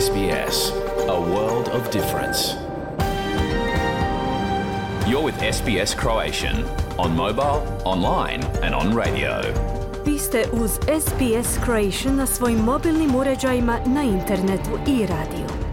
SBS, a world of difference. You're with SBS Croatian on mobile, online and on radio. Vi ste uz SBS Croatian na svojim mobilnim uređajima, na internetu i radiju.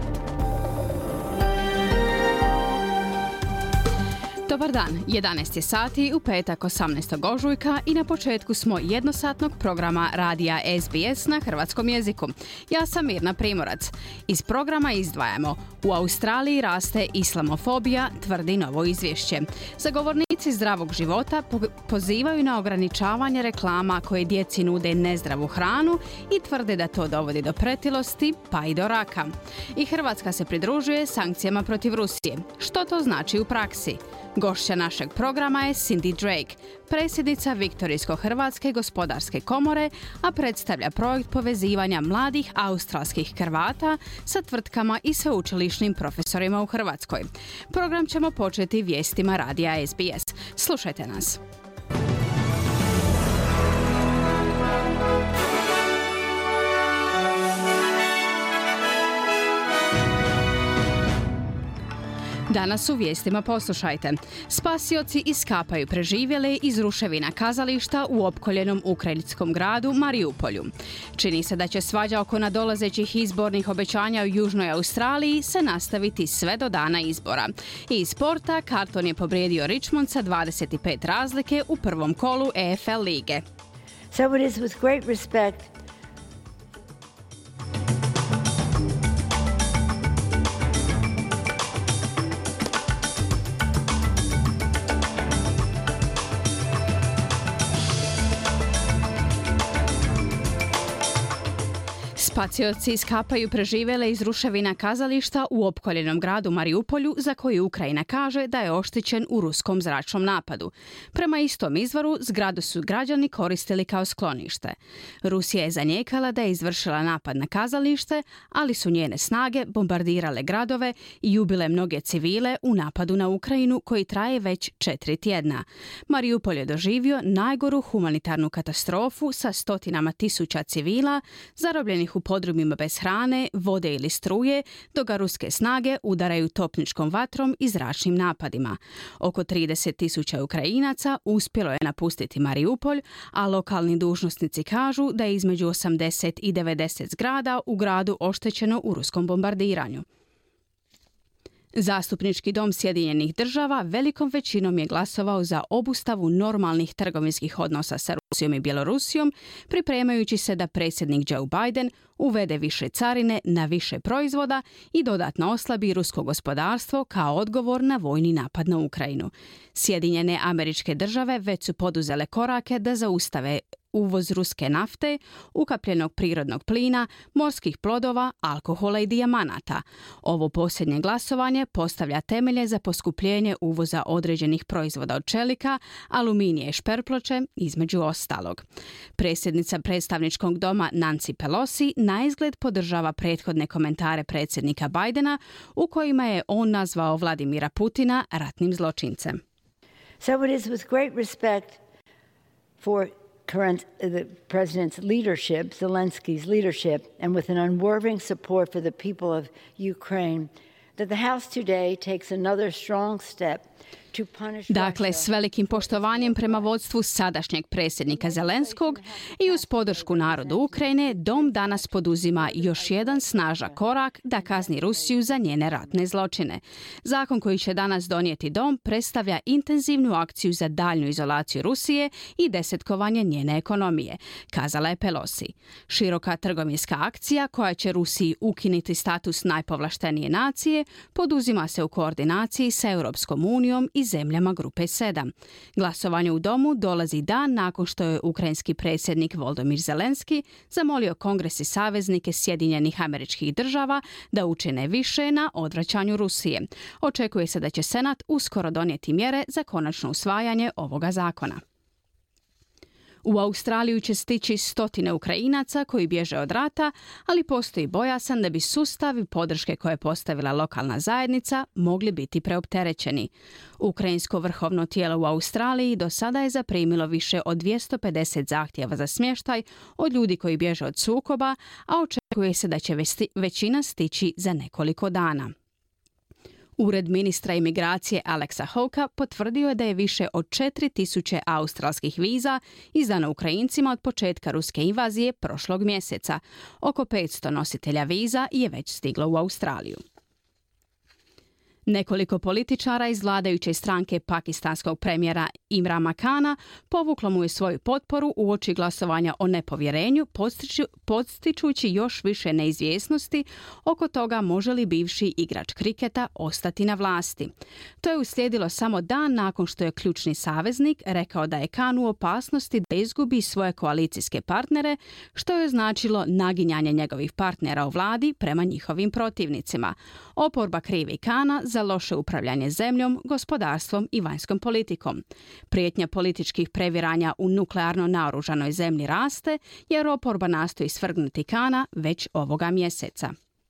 Dobar dan, 11 je sati u petak 18. ožujka i na početku smo jednosatnog programa radija SBS na hrvatskom jeziku. Ja sam Mirna Primorac. Iz programa izdvajamo: u Australiji raste islamofobija, tvrdi novo izvješće. Zagovornici zdravog života pozivaju na ograničavanje reklama koje djeci nude nezdravu hranu i tvrde da to dovodi do pretilosti pa i do raka. I Hrvatska se pridružuje sankcijama protiv Rusije. Što to znači u praksi? Gošća našeg programa je Cindy Drake, predsjednica Viktorijsko-hrvatske gospodarske komore, a predstavlja projekt povezivanja mladih australskih Hrvata sa tvrtkama i sveučilišnim profesorima u Hrvatskoj. Program ćemo početi vijestima radija SBS. Slušajte nas. Danas u vijestima poslušajte. Spasioci iskapaju preživjele iz ruševina kazališta u opkoljenom ukrajinskom gradu Mariupolju. Čini se da će svađa oko nadolazećih izbornih obećanja u Južnoj Australiji se nastaviti sve do dana izbora. I iz sporta, Carlton je pobijedio Richmond sa 25 razlike u prvom kolu EFL lige. So it is with great respect Spacioci iskapaju preživjele iz ruševina kazališta u opkoljenom gradu Mariupolju, za koji Ukrajina kaže da je oštećen u ruskom zračnom napadu. Prema istom izvoru, zgradu su građani koristili kao sklonište. Rusija je zanijekala da je izvršila napad na kazalište, ali su njene snage bombardirale gradove i ubile mnoge civile u napadu na Ukrajinu koji traje već 4 tjedna. Mariupol je doživio najgoru humanitarnu katastrofu sa stotinama tisuća civila zarobljenih u podrumima bez hrane, vode ili struje, dok ga ruske snage udaraju topničkom vatrom i zračnim napadima. Oko 30.000 Ukrajinaca uspjelo je napustiti Mariupolj, a lokalni dužnosnici kažu da je između 80 i 90 zgrada u gradu oštećeno u ruskom bombardiranju. Zastupnički dom Sjedinjenih država velikom većinom je glasovao za obustavu normalnih trgovinskih odnosa sa Rusijom i Bjelorusijom, pripremajući se da predsjednik Joe Biden uvede više carine na više proizvoda i dodatno oslabi rusko gospodarstvo kao odgovor na vojni napad na Ukrajinu. Sjedinjene Američke Države već su poduzele korake da zaustave uvoz ruske nafte, ukapljenog prirodnog plina, morskih plodova, alkohola i dijamanata. Ovo posljednje glasovanje postavlja temelje za poskupljenje uvoza određenih proizvoda od čelika, aluminija i šperploče, između ostalog. Predsjednica predstavničkog doma Nancy Pelosi naizgled podržava prethodne komentare predsjednika Bidena u kojima je on nazvao Vladimira Putina ratnim zločincem. So it is with great respect for the president's leadership, Zelensky's leadership, and with an unwavering support for the people of Ukraine, that the House today takes another strong step. Dakle, s velikim poštovanjem prema vodstvu sadašnjeg predsjednika Zelenskog i uz podršku narodu Ukrajine, Dom danas poduzima još jedan snažan korak da kazni Rusiju za njene ratne zločine. Zakon koji će danas donijeti Dom predstavlja intenzivnu akciju za daljnju izolaciju Rusije i desetkovanje njene ekonomije, kazala je Pelosi. Široka trgovinska akcija koja će Rusiji ukinuti status najpovlaštenije nacije poduzima se u koordinaciji sa Europskom unijom i zemljama grupe 7. Glasovanje u domu dolazi dan nakon što je ukrajinski predsjednik Volodymyr Zelensky zamolio Kongres i saveznike Sjedinjenih Američkih Država da učine više na odvraćanju Rusije. Očekuje se da će Senat uskoro donijeti mjere za konačno usvajanje ovoga zakona. U Australiju će stići stotine Ukrajinaca koji bježe od rata, ali postoji bojasan da bi sustavi podrške koje je postavila lokalna zajednica mogli biti preopterećeni. Ukrajinsko vrhovno tijelo u Australiji do sada je zaprimilo više od 250 zahtjeva za smještaj od ljudi koji bježe od sukoba, a očekuje očekuje se da će većina stići za nekoliko dana. Ured ministra imigracije Alexa Hawka potvrdio je da je više od 4000 australskih viza izdano Ukrajincima od početka ruske invazije prošlog mjeseca. Oko 500 nositelja viza je već stiglo u Australiju. Nekoliko političara iz vladajuće stranke pakistanskog premijera Imrana Khana povuklo mu je svoju potporu uoči glasovanja o nepovjerenju, podstičući još više neizvjesnosti oko toga može li bivši igrač kriketa ostati na vlasti. To je uslijedilo samo dan nakon što je ključni saveznik rekao da je Khan u opasnosti da izgubi svoje koalicijske partnere, što je značilo naginjanje njegovih partnera u vladi prema njihovim protivnicima. Oporba krivi Khana za loše upravljanje zemljom, gospodarstvom i vanjskom politikom. Prijetnja političkih previranja u nuklearno naoružanoj zemlji raste, jer oporba nastoji svrgnuti Khana već ovoga mjeseca.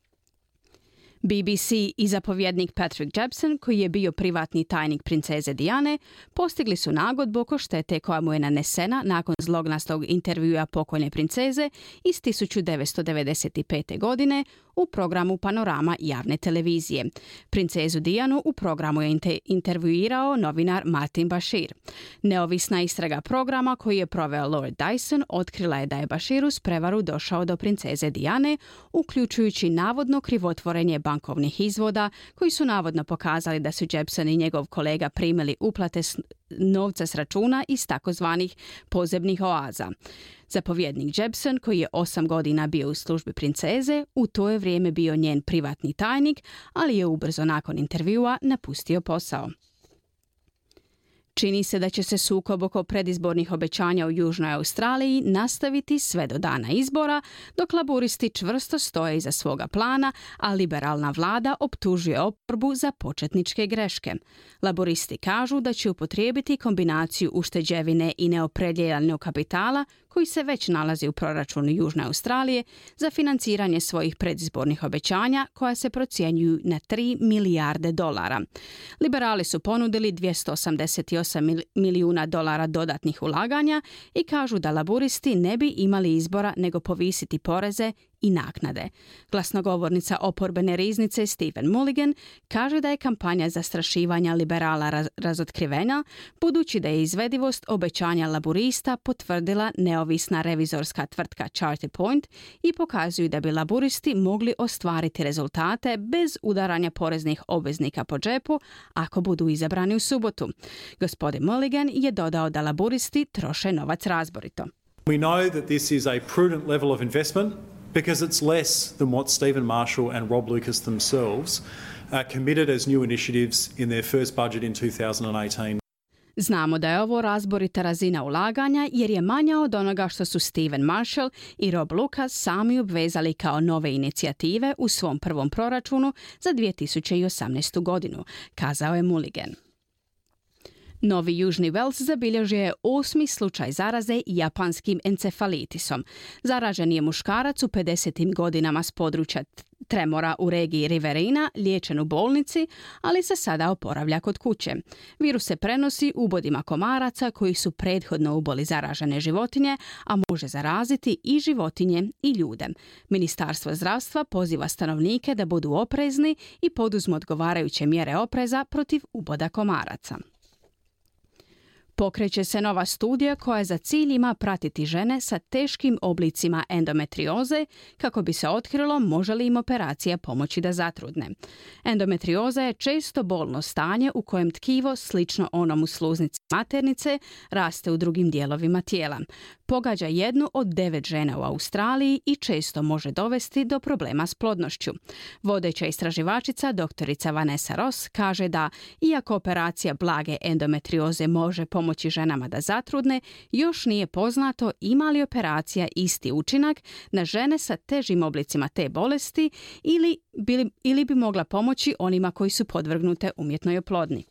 BBC i zapovjednik Patrick Jepson, koji je bio privatni tajnik princeze Diane, postigli su nagodbu oko štete koja mu je nanesena nakon zlognastog intervjua pokojne princeze iz 1995. godine u programu Panorama javne televizije. Princezu Dianu u programu je intervjuirao novinar Martin Bashir. Neovisna istraga programa koji je proveo Lord Dyson otkrila je da je Bashir uz prevaru došao do princeze Diane, uključujući navodno krivotvorenje bankovnih izvoda koji su navodno pokazali da su Jepson i njegov kolega primili uplate novca s računa iz takozvanih pozemnih oaza. Zapovjednik Jepson, koji je 8 godina bio u službi princeze, u to je vrijeme bio njen privatni tajnik, ali je ubrzo nakon intervjua napustio posao. Čini se da će se sukob oko predizbornih obećanja u Južnoj Australiji nastaviti sve do dana izbora, dok laburisti čvrsto stoje iza svoga plana, a liberalna vlada optužuje oporbu za početničke greške. Laburisti kažu da će upotrijebiti kombinaciju ušteđevine i neopredjeljenog kapitala koji se već nalazi u proračunu Južne Australije za financiranje svojih predizbornih obećanja koja se procjenjuju na $3 milijarde. Liberali su ponudili $288 milijuna dodatnih ulaganja i kažu da laburisti ne bi imali izbora nego povisiti poreze i naknade. Glasnogovornica oporbene riznice Stephen Mulligan kaže da je kampanja zastrašivanja liberala razotkrivena, budući da je izvedivost obećanja laburista potvrdila neovisna revizorska tvrtka Charter Point i pokazuju da bi laburisti mogli ostvariti rezultate bez udaranja poreznih obveznika po džepu ako budu izabrani u subotu. Gospodin Mulligan je dodao da laburisti troše novac razborito. We know that this is a prudent level of investment because it's less than what Stephen Marshall and Rob Lucas themselves committed as new initiatives in their first budget in 2018. Znamo da je ovo razborita razina ulaganja jer je manja od onoga što su Stephen Marshall i Rob Lucas sami obvezali kao nove inicijative u svom prvom proračunu za 2018. godinu, kazao je Mulligan. Novi Južni Wales zabilježio je 8. slučaj zaraze japanskim encefalitisom. Zaražen je muškarac u 50. godinama s područja tremora u regiji Riverina, liječen u bolnici, ali se sada oporavlja kod kuće. Virus se prenosi ubodima komaraca koji su prethodno uboli zaražene životinje, a može zaraziti i životinje i ljude. Ministarstvo zdravstva poziva stanovnike da budu oprezni i poduzmu odgovarajuće mjere opreza protiv uboda komaraca. Pokreće se nova studija koja za cilj ima pratiti žene sa teškim oblicima endometrioze kako bi se otkrilo može li im operacija pomoći da zatrudne. Endometrioza je često bolno stanje u kojem tkivo, slično onom u sluznici maternice, raste u drugim dijelovima tijela. Pogađa 1 od 9 žena u Australiji i često može dovesti do problema s plodnošću. Vodeća istraživačica doktorica Vanessa Ross kaže da, iako operacija blage endometrioze može pomoći ženama da zatrudne, još nije poznato ima li operacija isti učinak na žene sa težim oblicima te bolesti ili bi mogla pomoći onima koji su podvrgnute umjetnoj oplodnji.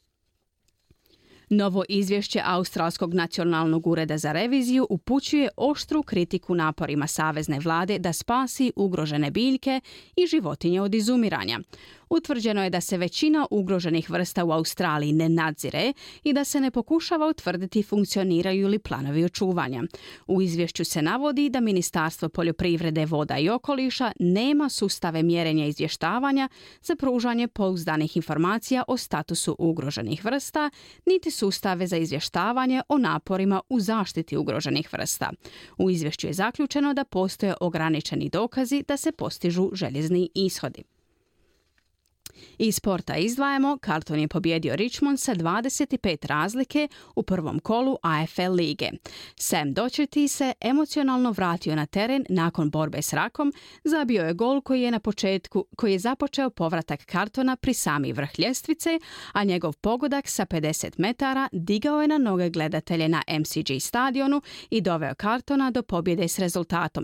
Novo izvješće Australskog nacionalnog ureda za reviziju upućuje oštru kritiku naporima savezne vlade da spasi ugrožene biljke i životinje od izumiranja. Utvrđeno je da se većina ugroženih vrsta u Australiji ne nadzire i da se ne pokušava utvrditi funkcioniraju li planovi očuvanja. U izvješću se navodi da Ministarstvo poljoprivrede, voda i okoliša nema sustave mjerenja i izvještavanja za pružanje pouzdanih informacija o statusu ugroženih vrsta, niti sustave za izvještavanje o naporima u zaštiti ugroženih vrsta. U izvješću je zaključeno da postoje ograničeni dokazi da se postižu željezni ishodi. Iz sporta izdvajamo, Carlton je pobjedio Richmond sa 25 razlike u prvom kolu AFL lige. Sam Docherty se emocionalno vratio na teren nakon borbe s rakom, zabio je gol koji je započeo povratak Carltona pri sami vrh ljestvice, a njegov pogodak sa 50 metara digao je na noge gledatelje na MCG stadionu i doveo Carltona do pobjede s rezultatom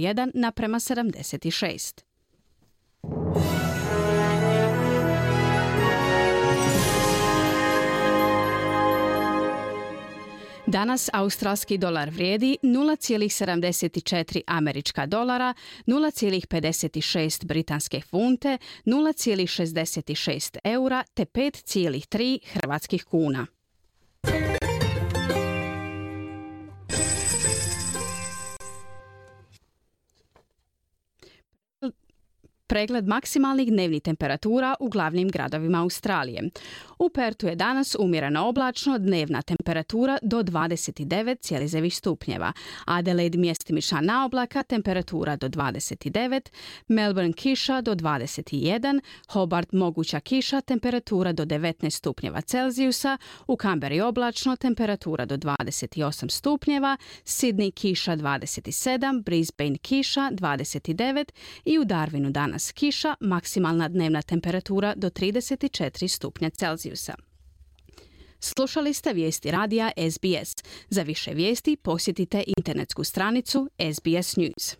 101:76. Danas australski dolar vrijedi 0,74 američka dolara, 0,56 britanske funte, 0,66 eura te 5,3 hrvatskih kuna. Pregled maksimalnih dnevnih temperatura u glavnim gradovima Australije. U Pertu je danas umjereno oblačno, dnevna temperatura do 29,9 stupnjeva. Adelaide mjestimična naoblaka, temperatura do 29, Melbourne kiša do 21, Hobart moguća kiša, temperatura do 19 stupnjeva Celzijusa, u Canberri oblačno, temperatura do 28 stupnjeva, Sydney kiša 27, Brisbane kiša 29 i u Darwinu danas kiša, maksimalna dnevna temperatura do 34 stupnja Celzijusa. Slušali ste vijesti radija SBS. Za više vijesti posjetite internetsku stranicu SBS News.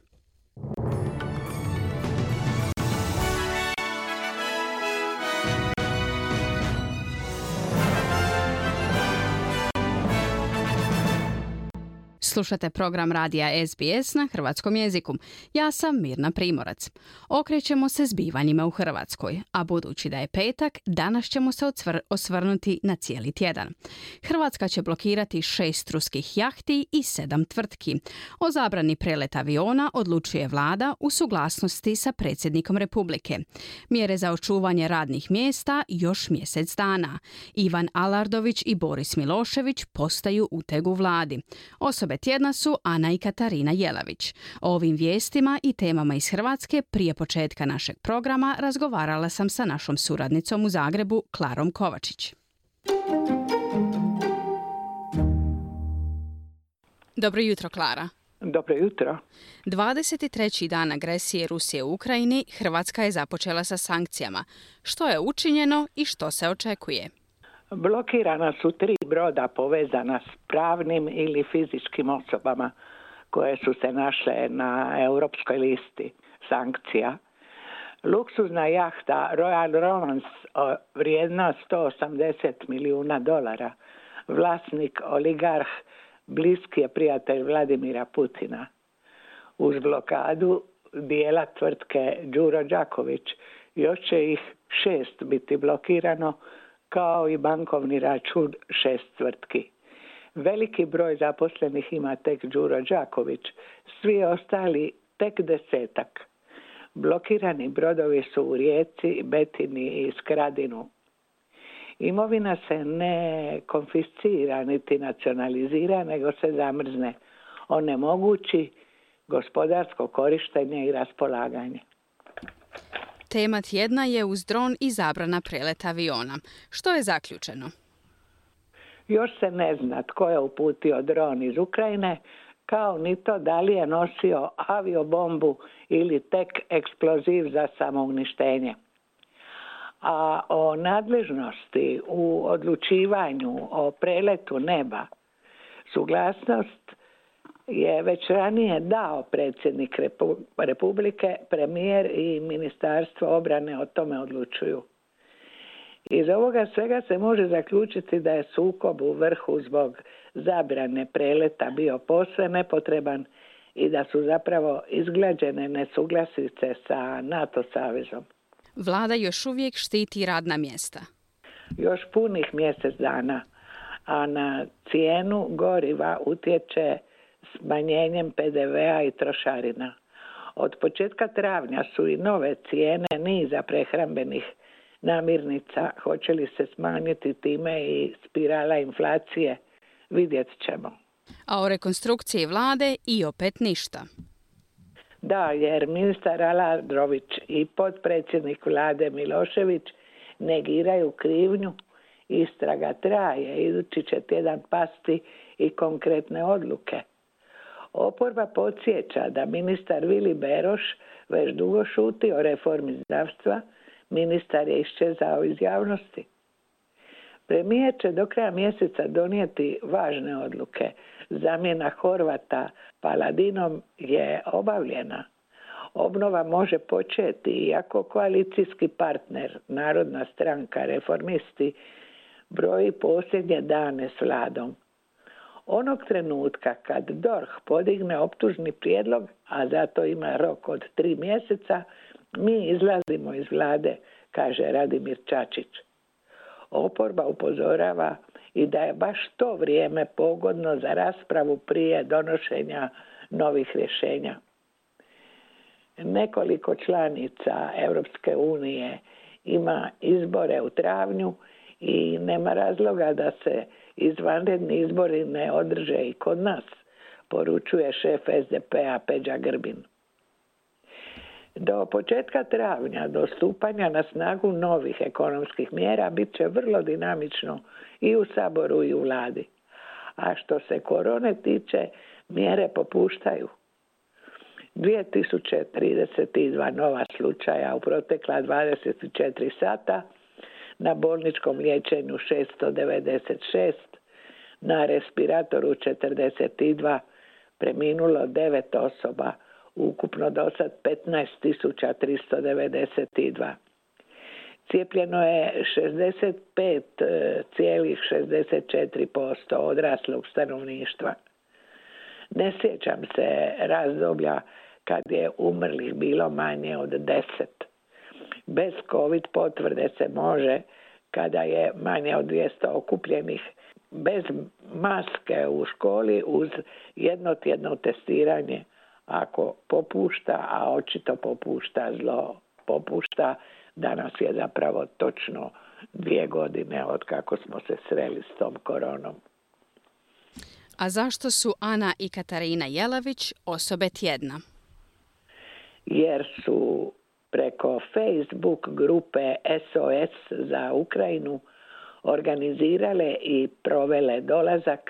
Slušate program radija SBS na hrvatskom jeziku. Ja sam Mirna Primorac. Okrećemo se zbivanjima u Hrvatskoj, a budući da je petak, danas ćemo se osvrnuti na cijeli tjedan. Hrvatska će blokirati 6 ruskih jahti i 7 tvrtki. O zabrani preleta aviona odlučuje vlada u suglasnosti sa predsjednikom Republike. Mjere za očuvanje radnih mjesta još mjesec dana. Ivan Alardović i Boris Milošević postaju uteg u vladi. Osobe tjedna su Ana i Katarina Jelavić. O ovim vijestima i temama iz Hrvatske prije početka našeg programa razgovarala sam sa našom suradnicom u Zagrebu, Klarom Kovačić. Dobro jutro, Klara. Dobro jutro. 23. dan agresije Rusije u Ukrajini, Hrvatska je započela sa sankcijama. Što je učinjeno i što se očekuje? Blokirana su 3 broda povezana s pravnim ili fizičkim osobama koje su se našle na europskoj listi sankcija. Luksuzna jahta Royal Romance vrijedna $180 milijuna, vlasnik oligarh, bliski je prijatelj Vladimira Putina. Uz blokadu dijela tvrtke Đuro Đaković još će ih 6 biti blokirano, kao i bankovni račun 6 tvrtki. Veliki broj zaposlenih ima tek Đuro Đaković, svi ostali tek 10-ak. Blokirani brodovi su u Rijeci, Betini i Skradinu. Imovina se ne konfiscira niti nacionalizira, nego se zamrzne. Onemogući gospodarsko korištenje i raspolaganje. Tema tjedna je uz dron i zabrana preleta aviona. Što je zaključeno? Još se ne zna tko je uputio dron iz Ukrajine, kao ni to da li je nosio aviobombu ili tek eksploziv za samouništenje. A o nadležnosti u odlučivanju o preletu neba suglasnost je već ranije dao predsjednik Republike, premijer i Ministarstvo obrane o tome odlučuju. Iz ovoga svega se može zaključiti da je sukob u vrhu zbog zabrane preleta bio posve nepotreban i da su zapravo izglađene nesuglasice sa NATO savezom. Vlada još uvijek štiti radna mjesta. Još punih mjesec dana, a na cijenu goriva utječe smanjenjem PDV-a i trošarina. Od početka travnja su i nove cijene niza prehrambenih namirnica. Hoće li se smanjiti time i spirala inflacije? Vidjet ćemo. A o rekonstrukciji vlade i opet ništa. Da, jer ministar Aladrović i potpredsjednik vlade Milošević negiraju krivnju. Istraga traje, idući će tjedan pasti i konkretne odluke. Oporba podsjeća da ministar Vili Beroš već dugo šuti o reformi zdravstva. Ministar je iščezao iz javnosti. Premijer će do kraja mjeseca donijeti važne odluke. Zamjena Horvata Paladinom je obavljena. Obnova može početi, iako koalicijski partner, Narodna stranka, Reformisti, broji posljednje dane s vladom. Onog trenutka kad DORH podigne optužni prijedlog, a zato ima rok od 3 mjeseca, mi izlazimo iz vlade, kaže Radimir Čačić. Oporba upozorava i da je baš to vrijeme pogodno za raspravu prije donošenja novih rješenja. Nekoliko članica Europske unije ima izbore u travnju i nema razloga da se izvanredni izbori ne održe i kod nas, poručuje šef SDP-a Peđa Grbin. Do početka travnja, do stupanja na snagu novih ekonomskih mjera, bit će vrlo dinamično i u Saboru i u vladi. A što se korone tiče, mjere popuštaju. 2032 nova slučaja u protekla 24 sata, na bolničkom liječenju 696, na respiratoru 42, preminulo 9 osoba, ukupno do sad 15.392. Cijepljeno je 65,64% odraslog stanovništva. Ne sjećam se razdoblja kad je umrlih bilo manje od 10. Bez COVID potvrde se može kada je manje od 200 okupljenih, bez maske u školi uz jednotjedno testiranje. Ako popušta, a očito popušta, zlo popušta, danas je zapravo točno 2 godine od kako smo se sreli s tom koronom. A zašto su Ana i Katarina Jelavić osobe tjedna? Jer su preko Facebook grupe SOS za Ukrajinu organizirale i provele dolazak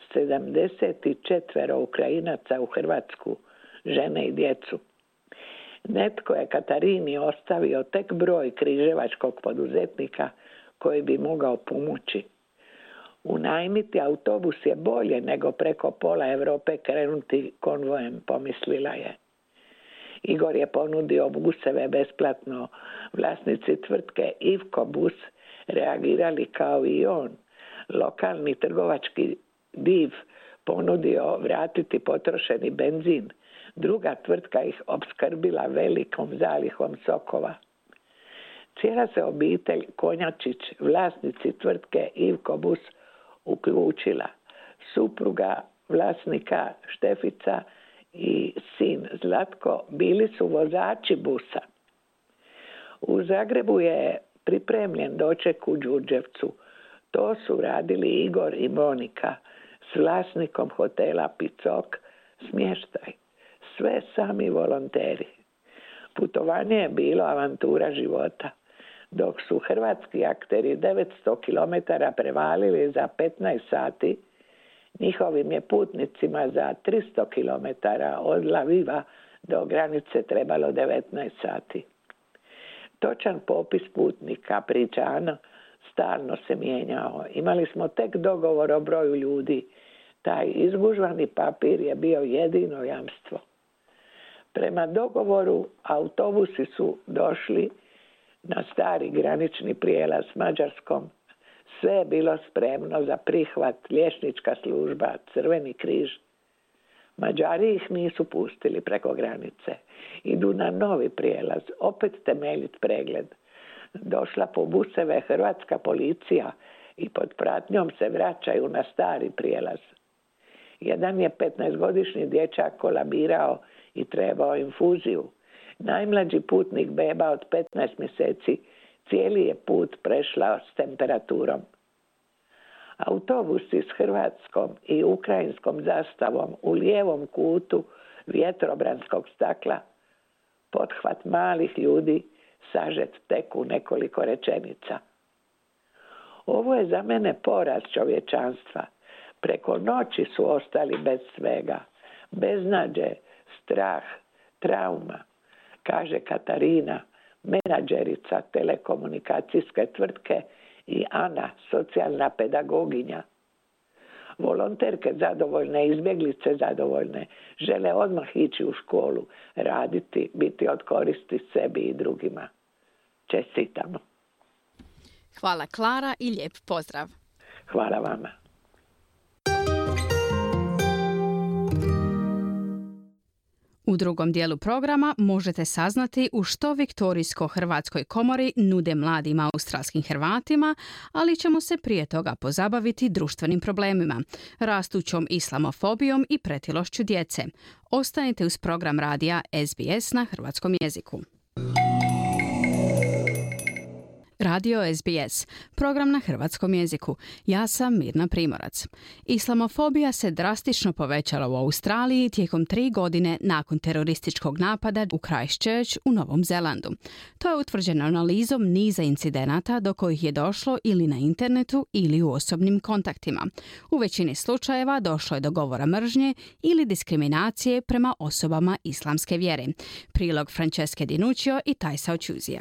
74 Ukrajinaca u Hrvatsku, žene i djecu. Netko je Katarini ostavio tek broj križevačkog poduzetnika koji bi mogao pomoći. Unajmiti autobus je bolje nego preko pola Europe krenuti konvojem, pomislila je. Igor je ponudio buseve besplatno. Vlasnici tvrtke Ivko Bus reagirali kao i on. Lokalni trgovački div ponudio vratiti potrošeni benzin. Druga tvrtka ih opskrbila velikom zalihom sokova. Cijela se obitelj Konjačić, vlasnici tvrtke Ivko Bus, uključila. Supruga vlasnika Štefica i sin Zlatko bili su vozači busa. U Zagrebu je pripremljen doček u Đurđevcu. To su radili Igor i Monika s vlasnikom hotela Picok, smještaj. Sve sami volonteri. Putovanje je bilo avantura života. Dok su hrvatski akteri 900 km prevalili za 15 sati, njihovim je putnicima za 300 km od Lviva do granice trebalo 19 sati. Točan popis putnika, priča Ana, stalno se mijenjao. Imali smo tek dogovor o broju ljudi. Taj izgužvani papir je bio jedino jamstvo. Prema dogovoru autobusi su došli na stari granični prijelaz s Mađarskom. Sve je bilo spremno za prihvat, liječnička služba, Crveni križ. Mađari ih nisu pustili preko granice. Idu na novi prijelaz, opet temeljit pregled. Došla po buseve hrvatska policija i pod pratnjom se vraćaju na stari prijelaz. Jedan je 15-godišnji dječak kolabirao i trebao infuziju. Najmlađi putnik beba od 15 mjeseci cijeli je put prešla s temperaturom. Autobusi s hrvatskom i ukrajinskom zastavom u lijevom kutu vjetrobranskog stakla, pothvat malih ljudi, sažet tek u nekoliko rečenica. Ovo je za mene poraz čovječanstva. Preko noći su ostali bez svega. Beznađe, strah, trauma, kaže Katarina, menadžerica telekomunikacijske tvrtke, i Ana, socijalna pedagoginja. Volonterke zadovoljne, izbjeglice zadovoljne, žele odmah ići u školu, raditi, biti od koristi sebi i drugima. Čestitamo. Hvala Klara i lijep pozdrav. Hvala vama. U drugom dijelu programa možete saznati u što Viktorijsko-Hrvatskoj komori nude mladim australskim Hrvatima, ali ćemo se prije toga pozabaviti društvenim problemima, rastućom islamofobijom i pretilošću djece. Ostanite uz program radija SBS na hrvatskom jeziku. Radio SBS, program na hrvatskom jeziku. Ja sam Mirna Primorac. Islamofobija se drastično povećala u Australiji tijekom 3 godine nakon terorističkog napada u Christchurch u Novom Zelandu. To je utvrđeno analizom niza incidenata do kojih je došlo ili na internetu ili u osobnim kontaktima. U većini slučajeva došlo je do govora mržnje ili diskriminacije prema osobama islamske vjere. Prilog Francesche Di Nuccio i Tajsa Očuzija.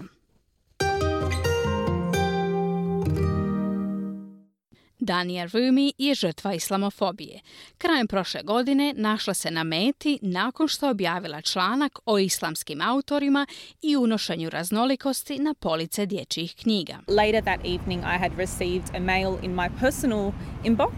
Dania Rumi je žrtva islamofobije. Krajem prošle godine našla se na meti nakon što je objavila članak o islamskim autorima i unošenju raznolikosti na police dječjih knjiga. Later that evening I had received a mail in my personal inbox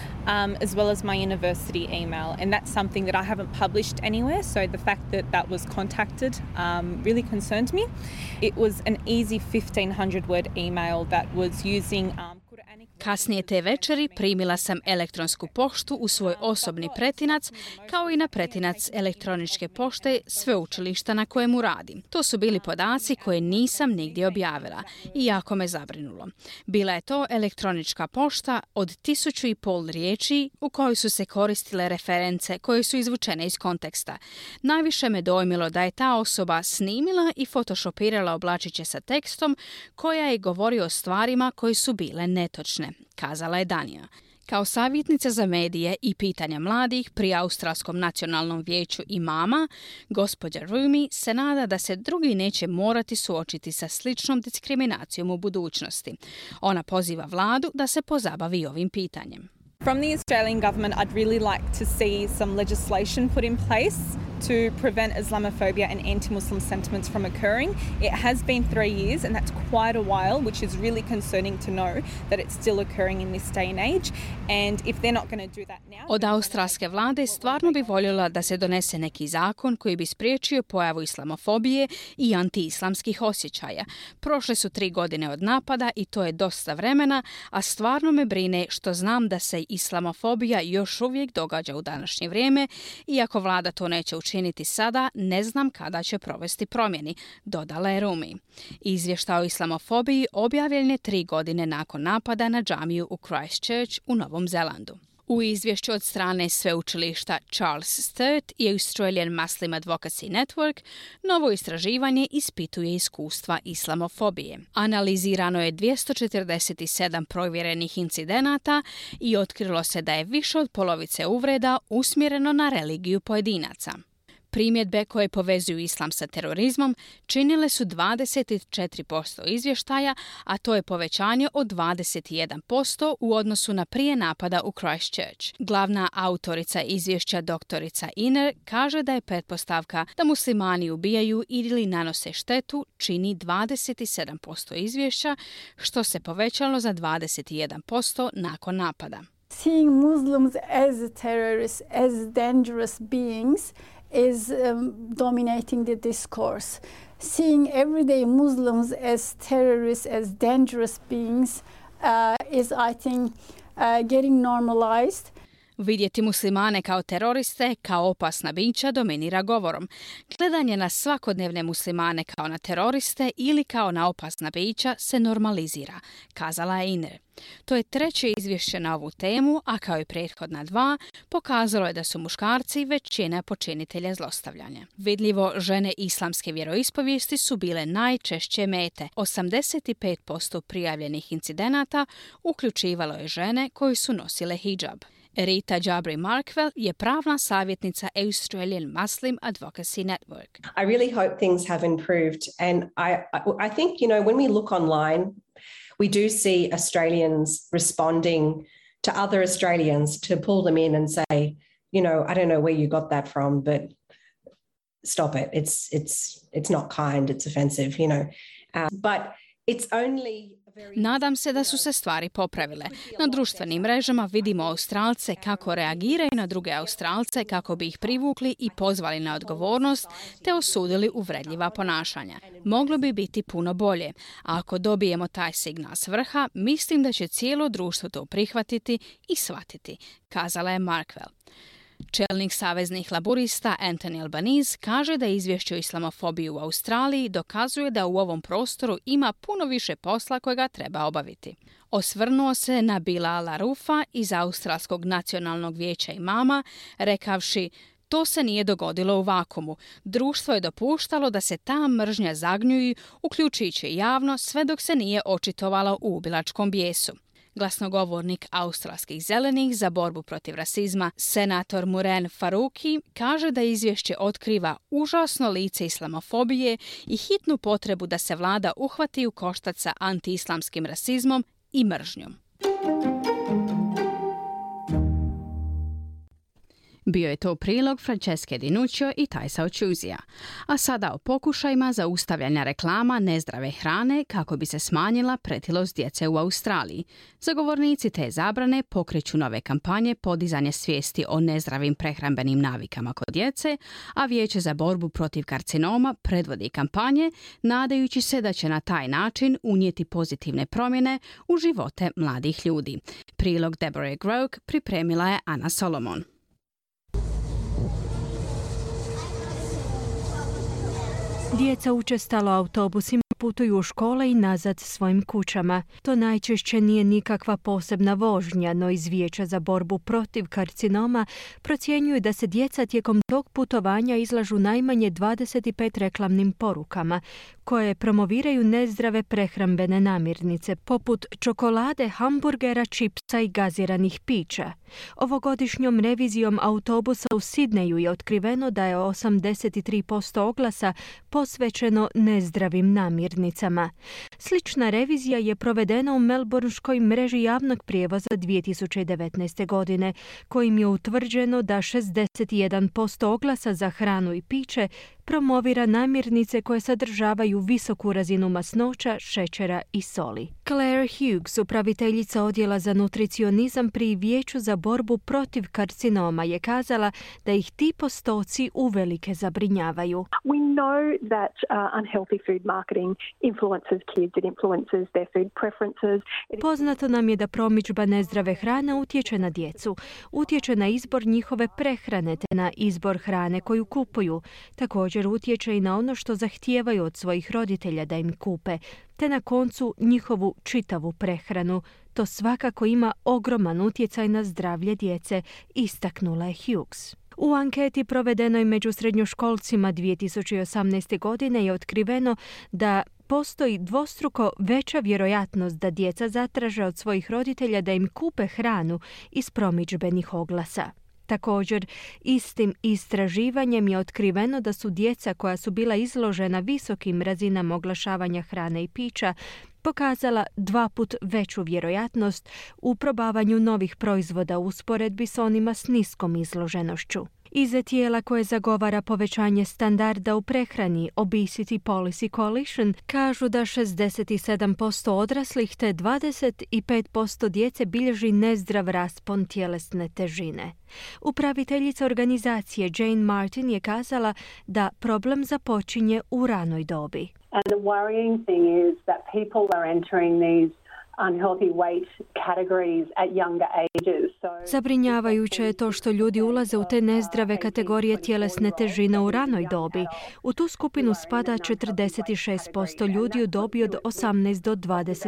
as well as my university email, and that's something that I haven't published anywhere, so the fact that that was contacted really concerned me. It was an easy 1500 word email that was using Kasnije te večeri primila sam elektronsku poštu u svoj osobni pretinac, kao i na pretinac elektroničke pošte sveučilišta na kojemu radim. To su bili podaci koje nisam nigdje objavila i jako me zabrinulo. Bila je to elektronička pošta od 1500 riječi u kojoj su se koristile reference koje su izvučene iz konteksta. Najviše me dojmilo da je ta osoba snimila i photoshopirala oblačiće sa tekstom koja je govorio o stvarima koje su bile netočne, kazala je Dania. Kao savjetnica za medije i pitanja mladih pri Australskom nacionalnom vijeću imama, gospođa Rumi se nada da se drugi neće morati suočiti sa sličnom diskriminacijom u budućnosti. Ona poziva vladu da se pozabavi ovim pitanjem. From the Australian government, I'd really like to see some legislation put in place to prevent Islamophobia and anti-Muslim sentiments from occurring. It has been 3 years, and that's quite a while, which is really concerning to know that it's still occurring in this day and age. And if they're not going to do that now... Od australske vlade stvarno bi voljela da se donese neki zakon koji bi spriječio pojavu islamofobije i anti-islamskih osjećaja. Prošle su 3 godine od napada i to je dosta vremena, a stvarno me brine što znam da se islamofobija još uvijek događa u današnje vrijeme, iako vlada to neće učiniti sada, ne znam kada će provesti promjeni, dodala je Rumi. Izvještaj o islamofobiji objavljen je 3 godine nakon napada na džamiju u Christchurch u Novom Zelandu. U izvješću od strane sveučilišta Charles Sturt i Australian Muslim Advocacy Network novo istraživanje ispituje iskustva islamofobije. Analizirano je 247 provjerenih incidenata i otkrilo se da je više od polovice uvreda usmjereno na religiju pojedinaca. Primjedbe koje povezuju islam sa terorizmom činile su 24% izvještaja, a to je povećanje od 21% u odnosu na prije napada u Christchurch. Glavna autorica izvješća doktorica Iner kaže da je pretpostavka da muslimani ubijaju ili nanose štetu čini 27% izvješća, što se povećalo za 21% nakon napada. Seeing Muslims as terrorists, as dangerous beings is dominating the discourse. Seeing everyday Muslims as terrorists, as dangerous beings is, I think, getting normalized. Vidjeti muslimane kao teroriste, kao opasna bića dominira govorom. Gledanje na svakodnevne muslimane kao na teroriste ili kao na opasna bića se normalizira, kazala je Iner. To je treće izvješće na ovu temu, a kao i prethodna dva, pokazalo je da su muškarci većina počinitelja zlostavljanja. Vidljivo, žene islamske vjeroispovijesti su bile najčešće mete. 85% prijavljenih incidenata uključivalo je žene koji su nosile hidžab. Rita Jabri Markwell je pravna savjetnica Australian Muslim Advocacy Network. I really hope things have improved, and I think, you know, when we look online, we do see Australians responding to other Australians to pull them in and say, you know, I don't know where you got that from, but stop it. It's not kind. It's offensive, you know. But it's only Nadam se da su se stvari popravile. Na društvenim mrežama vidimo Australce kako reagiraju na druge Australce kako bi ih privukli i pozvali na odgovornost te osudili uvredljiva ponašanja. Moglo bi biti puno bolje. A ako dobijemo taj signal s vrha, mislim da će cijelo društvo to prihvatiti i shvatiti, kazala je Markwell. Čelnik saveznih laburista Anthony Albanese kaže da izvješće o islamofobiji u Australiji dokazuje da u ovom prostoru ima puno više posla kojega treba obaviti. Osvrnuo se na Bilala Rufa iz Australskog nacionalnog vijeća imama, rekavši: to se nije dogodilo u vakumu. Društvo je dopuštalo da se ta mržnja zagnjuji, uključujući javno, sve dok se nije očitovalo u ubilačkom bijesu. Glasnogovornik australskih zelenih za borbu protiv rasizma, senator Muren Faruqi, kaže da izvješće otkriva užasno lice islamofobije i hitnu potrebu da se vlada uhvati u koštac sa antiislamskim rasizmom i mržnjom. Bio je to prilog Francesche Di Nuccio i Tajsa Očuzija. A sada o pokušajima zaustavljanja reklama nezdrave hrane kako bi se smanjila pretilost djece u Australiji. Zagovornici te zabrane pokreću nove kampanje podizanja svijesti o nezdravim prehrambenim navikama kod djece, a Vijeće za borbu protiv karcinoma predvodi kampanje, nadajući se da će na taj način unijeti pozitivne promjene u živote mladih ljudi. Prilog Deborah Groke pripremila je Ana Solomon. Djeca učestalo autobusima putuju u škole i nazad svojim kućama. To najčešće nije nikakva posebna vožnja, no iz Vijeća za borbu protiv karcinoma procjenjuju da se djeca tijekom tog putovanja izlažu najmanje 25 reklamnim porukama, koje promoviraju nezdrave prehrambene namirnice, poput čokolade, hamburgera, čipsa i gaziranih pića. Ovogodišnjom revizijom autobusa u Sidneju je otkriveno da je 83% oglasa posvećeno nezdravim namirnicama. Slična revizija je provedena u melbourneškoj mreži javnog prijevoza 2019. godine, kojim je utvrđeno da 61% oglasa za hranu i piće promovira namirnice koje sadržavaju visoku razinu masnoća, šećera i soli. Claire Hughes, upraviteljica odjela za nutricionizam pri Vijeću za borbu protiv karcinoma, je kazala da ih ti postoci uvelike zabrinjavaju. We know that unhealthy food marketing influences kids, it influences their food preferences. Poznato nam je da promidžba nezdrave hrane utječe na djecu, utječe na izbor njihove prehrane te na izbor hrane koju kupuju. Također utječe i na ono što zahtijevaju od svojih roditelja da im kupe, te na koncu njihovu čitavu prehranu. To svakako ima ogroman utjecaj na zdravlje djece, istaknula je Hughes. U anketi provedenoj među srednjoškolcima 2018. godine je otkriveno da postoji dvostruko veća vjerojatnost da djeca zatraže od svojih roditelja da im kupe hranu iz promidžbenih oglasa. Također, istim istraživanjem je otkriveno da su djeca koja su bila izložena visokim razinama oglašavanja hrane i pića pokazala 2 puta veću vjerojatnost u probavanju novih proizvoda u usporedbi s onima s niskom izloženošću. Iz tijela koje zagovara povećanje standarda u prehrani, Obesity Policy Coalition, kažu da 67% odraslih te 25% djece bilježi nezdrav raspon tjelesne težine. Upraviteljica organizacije Jane Martin je kazala da problem započinje u ranoj dobi. And the worrying thing is that people are entering these unhealthy weight categories at younger ages. Zabrinjavajuće je to što ljudi ulaze u te nezdrave kategorije tjelesne težine u ranoj dobi. U tu skupinu spada 46% ljudi u dobi od 18 do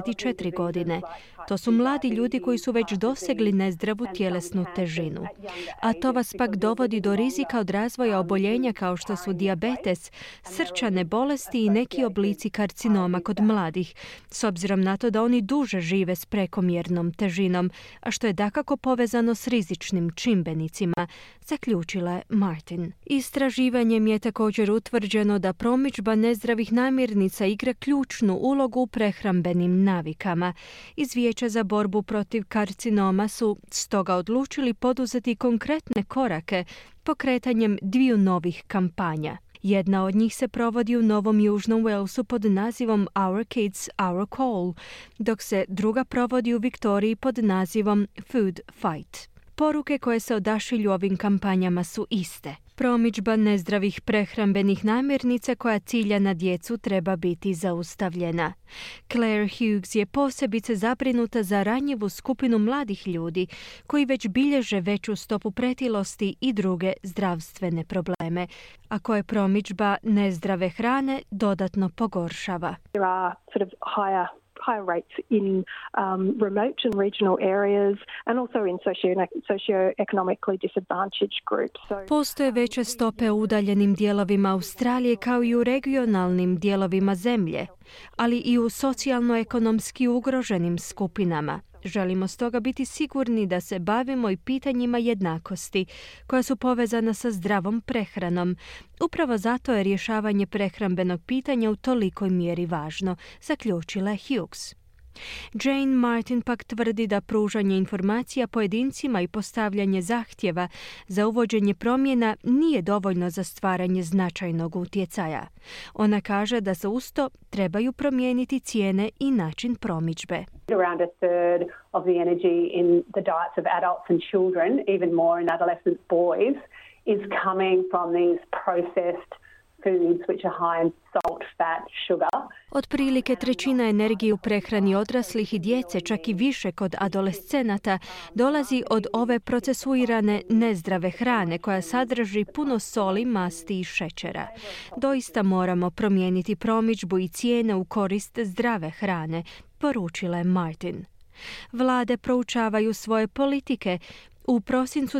24 godine. To su mladi ljudi koji su već dosegli nezdravu tjelesnu težinu. A to vas pak dovodi do rizika od razvoja oboljenja kao što su dijabetes, srčane bolesti i neki oblici karcinoma kod mladih, s obzirom na to da oni duže žive s prekomjernom težinom, a što je dakako povezano s rizičnim čimbenicima, zaključila je Martin. Istraživanjem je također utvrđeno da promidžba nezdravih namirnica igra ključnu ulogu u prehrambenim navikama. Iz Vijeća za borbu protiv karcinoma su stoga odlučili poduzeti konkretne korake pokretanjem 2 novih kampanja. Jedna od njih se provodi u Novom Južnom Walesu pod nazivom Our Kids, Our Call, dok se druga provodi u Viktoriji pod nazivom Food Fight. Poruke koje se odašilju ovim kampanjama su iste. Promidžba nezdravih prehrambenih namirnica koja cilja na djecu treba biti zaustavljena. Claire Hughes je posebice zabrinuta za ranjivu skupinu mladih ljudi koji već bilježe veću stopu pretilosti i druge zdravstvene probleme, a koje promidžba nezdrave hrane dodatno pogoršava. There are sort of higher rates in remote and regional areas and also in socioeconomically disadvantaged groups. Postoje veće stope u udaljenim dijelovima Australije kao i u regionalnim dijelovima zemlje, ali i u socijalno-ekonomski ugroženim skupinama. Želimo stoga biti sigurni da se bavimo i pitanjima jednakosti, koja su povezana sa zdravom prehranom. Upravo zato je rješavanje prehrambenog pitanja u tolikoj mjeri važno, zaključila je Hughes. Jane Martin pak tvrdi da pružanje informacija pojedincima i postavljanje zahtjeva za uvođenje promjena nije dovoljno za stvaranje značajnog utjecaja. Ona kaže da se uz to trebaju promijeniti cijene i način promidžbe. Around a third of the energy in the diets of adults and children, even more in adolescent boys, is coming from these processed foods which are high in salt, fat, sugar. Otprilike 1/3 energije u prehrani odraslih i djece, čak i više kod adolescenata, dolazi od ove procesuirane nezdrave hrane koja sadrži puno soli, masti i šećera. Doista moramo promijeniti promidžbu i cijene u korist zdrave hrane, poručila je Martin. Vlade proučavaju svoje politike. U prosincu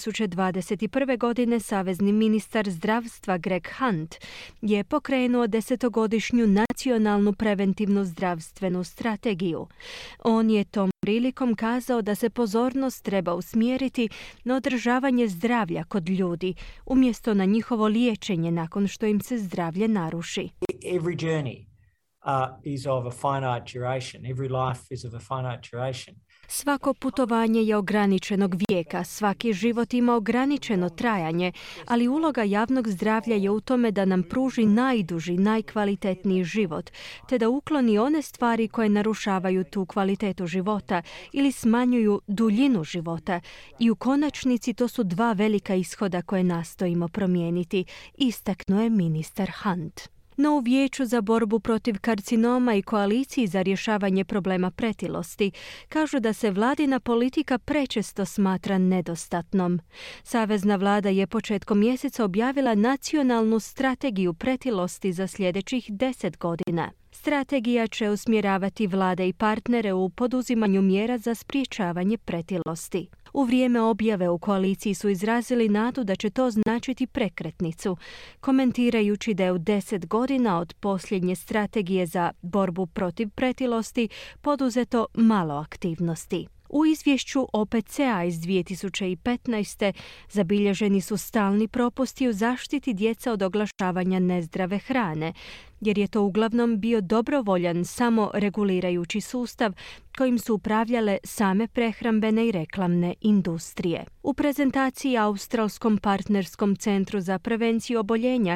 2021. godine savezni ministar zdravstva Greg Hunt je pokrenuo 10-godišnju nacionalnu preventivnu zdravstvenu strategiju. On je tom prilikom kazao da se pozornost treba usmjeriti na održavanje zdravlja kod ljudi, umjesto na njihovo liječenje nakon što im se zdravlje naruši. Every journey is of a finite duration. Every life is of a finite duration. Svako putovanje je ograničenog vijeka, svaki život ima ograničeno trajanje, ali uloga javnog zdravlja je u tome da nam pruži najduži, najkvalitetniji život, te da ukloni one stvari koje narušavaju tu kvalitetu života ili smanjuju duljinu života. I u konačnici to su 2 velika ishoda koje nastojimo promijeniti, istaknuo je ministar Hunt. No u Vijeću za borbu protiv karcinoma i koaliciji za rješavanje problema pretilosti kažu da se vladina politika prečesto smatra nedostatnom. Savezna vlada je početkom mjeseca objavila nacionalnu strategiju pretilosti za sljedećih 10 godina. Strategija će usmjeravati vlade i partnere u poduzimanju mjera za sprječavanje pretilosti. U vrijeme objave u koaliciji su izrazili nadu da će to značiti prekretnicu, komentirajući da je u 10 godina od posljednje strategije za borbu protiv pretilosti poduzeto malo aktivnosti. U izvješću OPC-a iz 2015. zabilježeni su stalni propusti u zaštiti djece od oglašavanja nezdrave hrane. jer je to uglavnom bio dobrovoljan, samo regulirajući sustav kojim su upravljale same prehrambene i reklamne industrije. U prezentaciji Australskom partnerskom centru za prevenciju oboljenja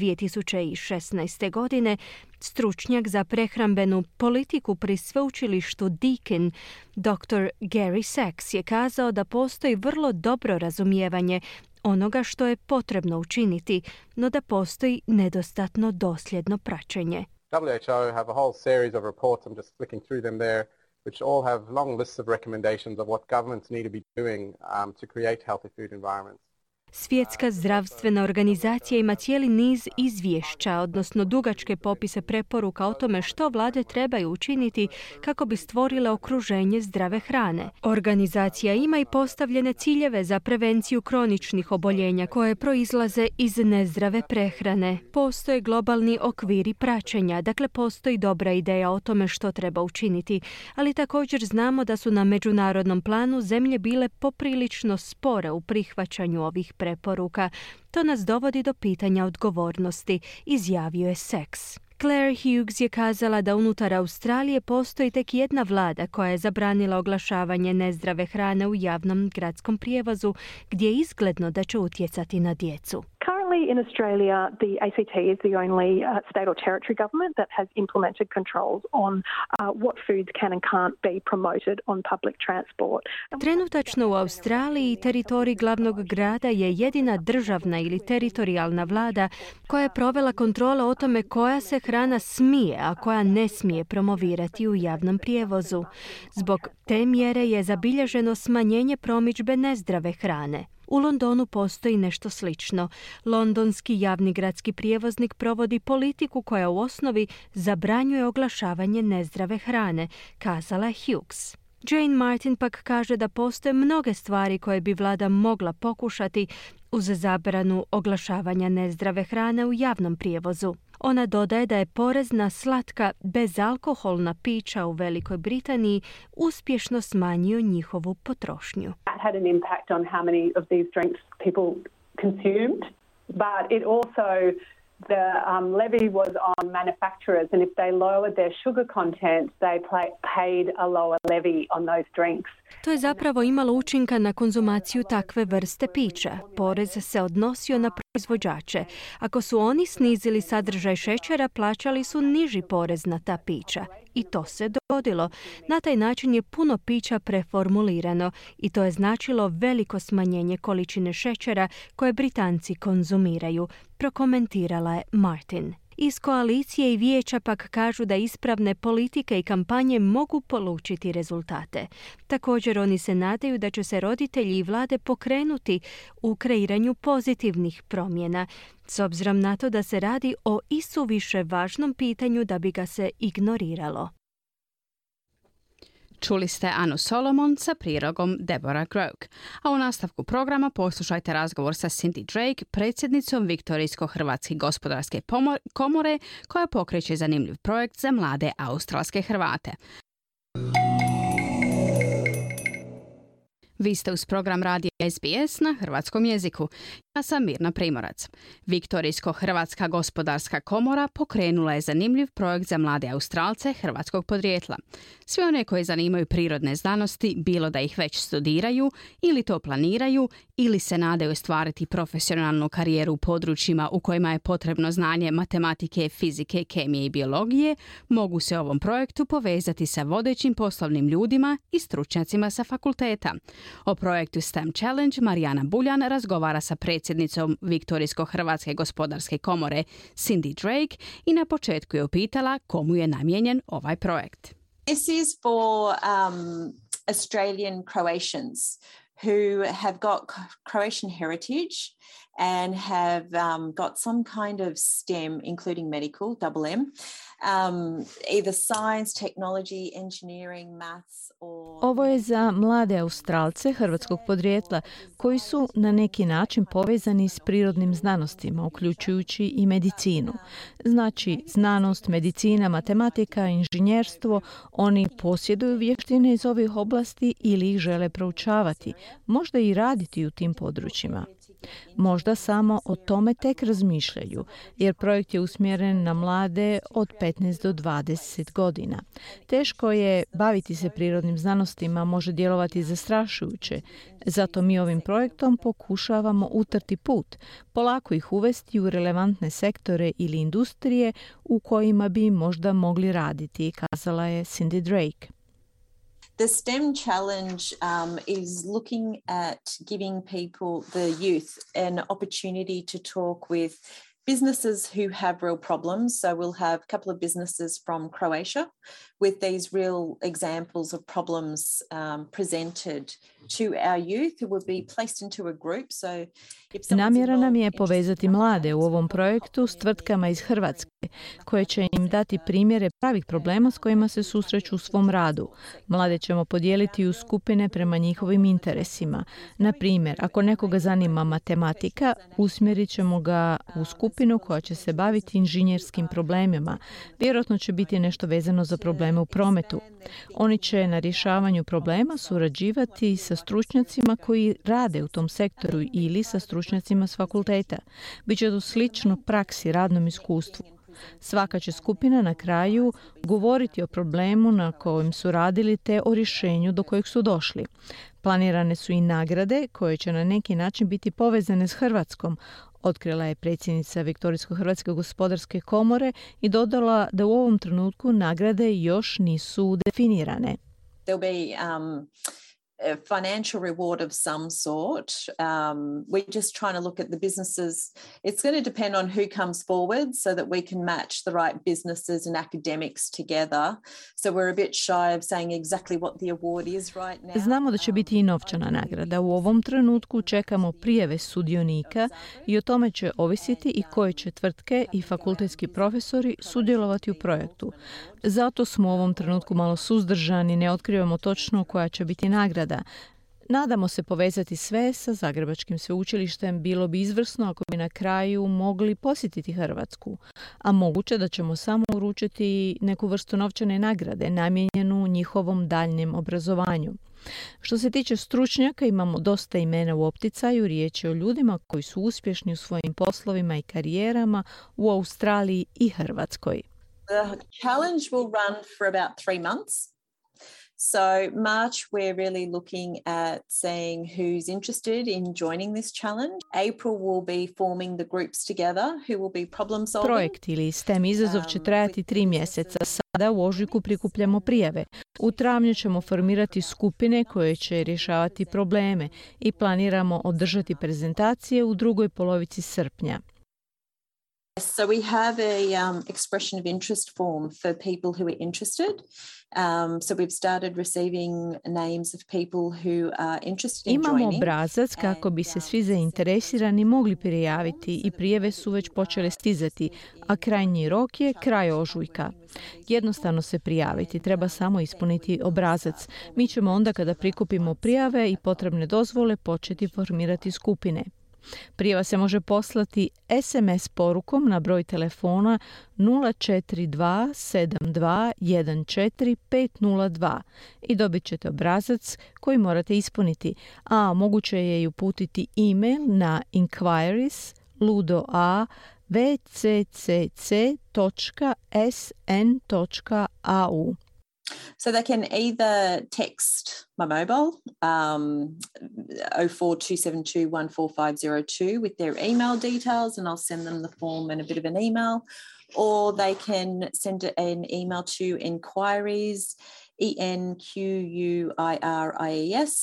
2016. godine stručnjak za prehrambenu politiku pri sveučilištu Deakin, dr. Gary Sachs, je kazao da postoji vrlo dobro razumijevanje onoga što je potrebno učiniti, no da postoji nedostatno dosljedno praćenje. WHO have a whole series of reports, I'm just flicking through them there, which all have long lists of recommendations of what governments need to be doing to create healthy food environments. Svjetska zdravstvena organizacija ima cijeli niz izvješća, odnosno dugačke popise preporuka o tome što vlade trebaju učiniti kako bi stvorile okruženje zdrave hrane. Organizacija ima i postavljene ciljeve za prevenciju kroničnih oboljenja koje proizlaze iz nezdrave prehrane. Postoje globalni okviri praćenja, dakle postoji dobra ideja o tome što treba učiniti, ali također znamo da su na međunarodnom planu zemlje bile poprilično spore u prihvaćanju ovih preporuka. To nas dovodi do pitanja odgovornosti, izjavio je Sachs. Claire Hughes je kazala da unutar Australije postoji tek jedna vlada koja je zabranila oglašavanje nezdrave hrane u javnom gradskom prijevozu, gdje je izgledno da će utjecati na djecu. Currently in Australia, the ACT is the only state or territory government that has implemented controls on what foods can and can't be promoted on public transport. Trenutačno u Australiji teritorij glavnog grada je jedina državna ili teritorijalna vlada koja je provela kontrole o tome koja se hrana smije, a koja ne smije promovirati u javnom prijevozu. Zbog te mjere je zabilježeno smanjenje promidžbe nezdrave hrane. U Londonu postoji nešto slično. Londonski javni gradski prijevoznik provodi politiku koja u osnovi zabranjuje oglašavanje nezdrave hrane, kazala je Hughes. Jane Martin pak kaže da postoje mnoge stvari koje bi vlada mogla pokušati uz zabranu oglašavanja nezdrave hrane u javnom prijevozu. Ona dodaje da je porez na slatka bezalkoholna pića u Velikoj Britaniji uspješno smanjio njihovu potrošnju. That had an impact on how many of these drinks people consumed, but it also the levy was on manufacturers, and if they lowered their sugar content, they paid a lower levy on those drinks. To je zapravo imalo učinka na konzumaciju takve vrste pića. Porez se odnosio na proizvođače. Ako su oni snizili sadržaj šećera, plaćali su niži porez na ta pića. I to se dogodilo. Na taj način je puno pića preformulirano i to je značilo veliko smanjenje količine šećera koje Britanci konzumiraju, prokomentirala je Martin. Iz koalicije i vijeća pak kažu da ispravne politike i kampanje mogu polučiti rezultate. Također oni se nadaju da će se roditelji i vlade pokrenuti u kreiranju pozitivnih promjena, s obzirom na to da se radi o isuviše važnom pitanju da bi ga se ignoriralo. Čuli ste Anu Solomon sa prilogom Deborah Groke. A u nastavku programa poslušajte razgovor sa Cindy Drake, predsjednicom Viktorijsko-hrvatske gospodarske komore, koja pokreće zanimljiv projekt za mlade australske Hrvate. Vi ste uz program radija SBS na hrvatskom jeziku. Ja sam Mirna Primorac. Viktorijsko-hrvatska gospodarska komora pokrenula je zanimljiv projekt za mlade Australce hrvatskog podrijetla. Sve one koje zanimaju prirodne znanosti, bilo da ih već studiraju ili to planiraju ili se nadaju ostvariti profesionalnu karijeru u područjima u kojima je potrebno znanje matematike, fizike, kemije i biologije, mogu se ovom projektu povezati sa vodećim poslovnim ljudima i stručnjacima sa fakulteta. O projektu STEM Challenge Marijana Buljan razgovara sa predsjednicom Viktorijsko-hrvatske gospodarske komore Cindy Drake i na početku je upitala komu je namijenjen ovaj projekt. This is for Australian Croatians who have got Croatian heritage and have got some kind of STEM, including medical, double M, either science, technology, engineering, maths or... Ovo je za mlade Australce hrvatskog podrijetla koji su na neki način povezani s prirodnim znanostima, uključujući i medicinu. Znači, znanost, medicina, matematika, inženjerstvo, oni posjeduju vještine iz ovih oblasti ili ih žele proučavati, možda i raditi u tim područjima. Možda samo o tome tek razmišljaju, jer projekt je usmjeren na mlade od 15 do 20 godina. Teško je baviti se prirodnim znanostima, može djelovati zastrašujuće. Zato mi ovim projektom pokušavamo utrti put, polako ih uvesti u relevantne sektore ili industrije u kojima bi možda mogli raditi, kazala je Cindy Drake. The STEM challenge is looking at giving people, the youth, an opportunity to talk with businesses who have real problems. So we'll have a couple of businesses from Croatia with these real examples of problems presented to our youth who will be placed into a group. So namjera nam je povezati mlade u ovom projektu s tvrtkama iz Hrvatske, koje će im dati primjere pravih problema s kojima se susreću u svom radu. Mlade ćemo podijeliti u skupine prema njihovim interesima. Na primjer, ako nekoga zanima matematika, usmjerit ćemo ga u skupinu koja će se baviti inženjerskim problemima. Vjerojatno će biti nešto vezano za probleme u prometu. Oni će na rješavanju problema surađivati sa stručnjacima koji rade u tom sektoru ili sa stručnjacima s fakulteta. Biće to slično praksi, radnom iskustvu. Svaka će skupina na kraju govoriti o problemu na kojem su radili te o rješenju do kojeg su došli. Planirane su i nagrade koje će na neki način biti povezane s Hrvatskom, otkrila je predsjednica Viktorijsko-hrvatske gospodarske komore i dodala da u ovom trenutku nagrade još nisu definirane. There'll be a financial reward of some sort. We're just trying to look at the businesses. It's going to depend on who comes forward so that we can match the right businesses and academics together. So we're a bit shy of saying exactly what the award is right now. Znamo da će biti i novčana nagrada. U ovom trenutku čekamo prijave sudionika i o tome će ovisiti i koje će tvrtke i fakultetski profesori sudjelovati u projektu. Zato smo u ovom trenutku malo suzdržani, ne otkrivamo točno koja će biti nagrada. Nadamo se povezati sve sa Zagrebačkim sveučilištem. Bilo bi izvrsno ako bi na kraju mogli posjetiti Hrvatsku, a moguće da ćemo samo uručiti neku vrstu novčane nagrade namijenjenu njihovom daljnjem obrazovanju. Što se tiče stručnjaka, imamo dosta imena u opticaju. Riječ je o ljudima koji su uspješni u svojim poslovima i karijerama u Australiji i Hrvatskoj. The challenge will run for about 3 months. So March, we're really looking at seeing who's interested in joining this challenge. April will be forming the groups together who will be problem solving. Projekt ili STEM izazov će trajati 3 mjeseca. Sada u ožujku prikupljamo prijave. U travnju ćemo formirati skupine koje će rješavati probleme i planiramo održati prezentacije u drugoj polovici srpnja. So we have a expression of interest form for people who are interested. So we've started receiving names of people who are interested in joining. Imamo obrazac kako bi se svi zainteresirani mogli prijaviti i prijave su već počele stizati, a krajnji rok je kraj ožujka. Jednostavno se prijaviti, treba samo ispuniti obrazac. Mi ćemo onda kada prikupimo prijave i potrebne dozvole početi formirati skupine. Prijava se može poslati SMS porukom na broj telefona 0427214 i dobit ćete obrazac koji morate ispuniti, a moguće je i uputiti e-mail na inquiries@vccc.sn.au. So they can either text my mobile, 0427214502 with their email details, and I'll send them the form and a bit of an email, or they can send an email to inquiries, enquiries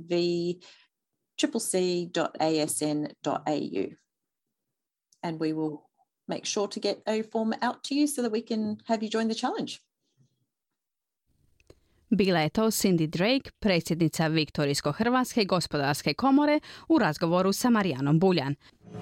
@vccc.asn.au, and we will make sure to get a form out to you so that we can have you join the challenge. Bila je to Cindy Drake, predsjednica Viktorijsko-hrvatske gospodarske komore, u razgovoru sa Marijanom Buljan.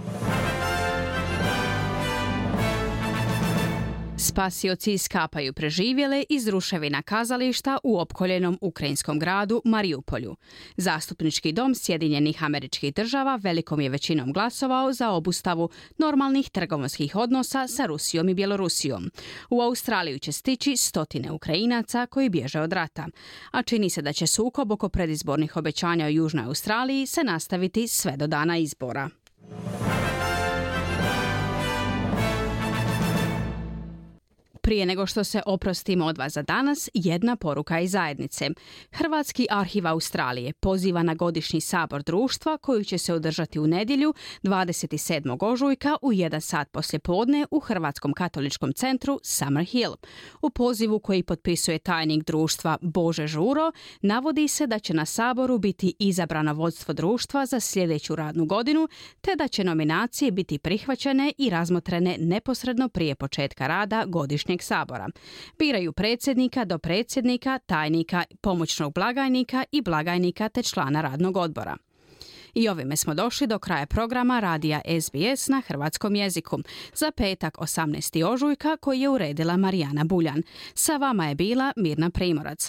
Spasioci iskapaju preživjele iz ruševina kazališta u opkoljenom ukrajinskom gradu Mariupolju. Zastupnički dom Sjedinjenih Američkih Država velikom je većinom glasovao za obustavu normalnih trgovinskih odnosa sa Rusijom i Bjelorusijom. U Australiju će stići stotine Ukrajinaca koji bježe od rata, a čini se da će sukob oko predizbornih obećanja u Južnoj Australiji se nastaviti sve do dana izbora. Prije nego što se oprostimo od vas za danas, jedna poruka iz zajednice. Hrvatski arhiv Australije poziva na godišnji sabor društva koji će se održati u nedjelju 27. ožujka u 1 sat poslijepodne u Hrvatskom katoličkom centru Summerhill. U pozivu koji potpisuje tajnik društva Bože Žuro navodi se da će na saboru biti izabrano vodstvo društva za sljedeću radnu godinu, te da će nominacije biti prihvaćene i razmotrene neposredno prije početka rada godišnjeg sabora. Biraju predsjednika, dopredsjednika, tajnika, pomoćnog blagajnika i blagajnika te člana radnog odbora. I ovime smo došli do kraja programa radija SBS na hrvatskom jeziku za petak 18. ožujka koji je uredila Marijana Buljan. Sa vama je bila Mirna Primorac.